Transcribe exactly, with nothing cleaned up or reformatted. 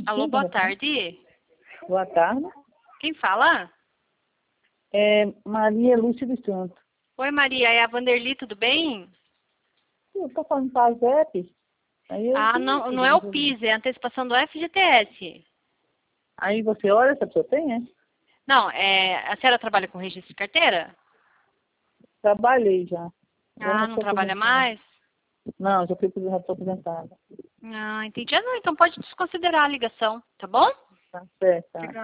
Alô, Sim, boa boa tarde. tarde. Boa tarde. Quem fala? É Maria Lúcia dos Santos. Oi, Maria, é a Vanderly, tudo bem? Eu estou falando para a Zep. Aí eu Ah, não não, sei não de é o você. PIS, é a antecipação do F G T S. Aí você olha se a pessoa tem, é? Não, é, a senhora trabalha com registro de carteira? Trabalhei já. Agora já Ah, não estou trabalha aposentada. mais? Não, já fui já estou aposentada. Ah, entendi. Ah, não, então pode desconsiderar a ligação, tá bom? Tá certo. Tá.